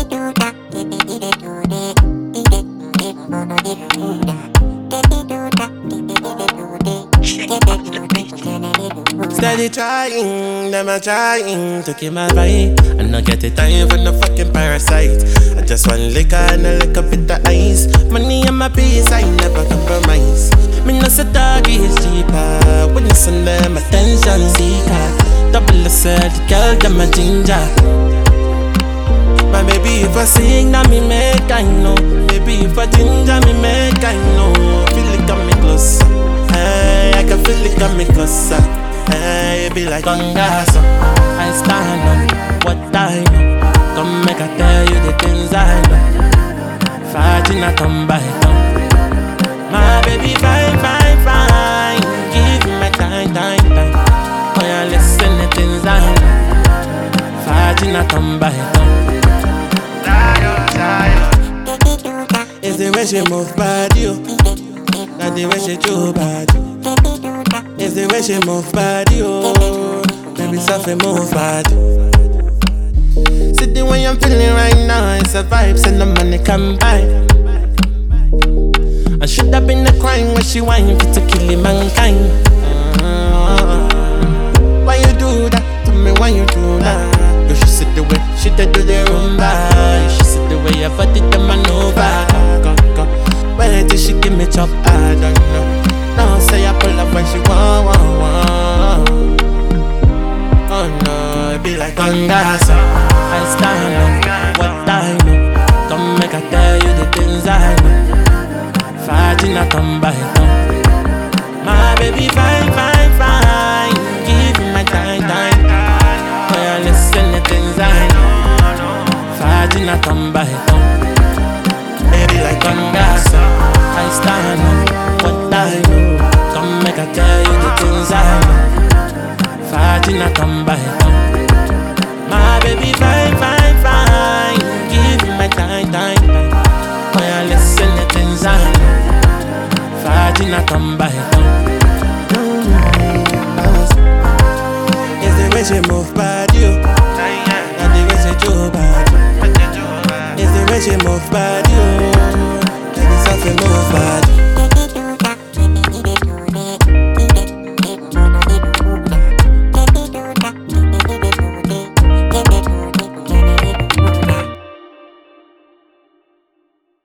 Steady trying, them a trying to keep my vibe. I not get the time for no fucking parasite. I just want liquor and a little bit of ice. Money and my peace, I never compromise. Me no say dog is cheaper. When you send them attention seeker. Double the said, girl, them a ginger. But maybe if I sing, that me make I know. Maybe if I ginger, me make I know. Feel it coming closer. Hey, I can feel it coming closer. Hey, it be like Congaso. I stand up, what I know. Come make I tell you the things I know. Fighting I come by come. My baby fine, fine, fine. Give me my time, time, time. Oh yeah, listen the things I know. Fighting I come by come. It's the way she move body, yo. Not the way she do body. It's the way she move body, oh. Baby, softly move body. See the way I'm feeling right now, it's a vibe, send the money come by. I should have been the crime when she whine for to kill mankind. Why you do that? Tell me why you do that. You should see the way she did do the rumba. You should see the way your body the maneuver. Go. Where did she give me chop? I don't know. Now say I pull up when she want. Oh no, it be like Congaso. I stand up, what I know. Come make I tell you the things I know. Fighting I come by come. My baby fine, fine, fine. Give me my time, time. Oh yeah, listen the things I know. Fighting I come by come. Baby like Congaso. I stand up, what I know. Come make I tell you the things I know. Fighting I come by come. My baby fine, fine, fine. Give me my time, time, time. Oh yeah, listen the things I know. Fighting I come by come. It's the way she move body, yo. Not the way she do body. It's the way she move body.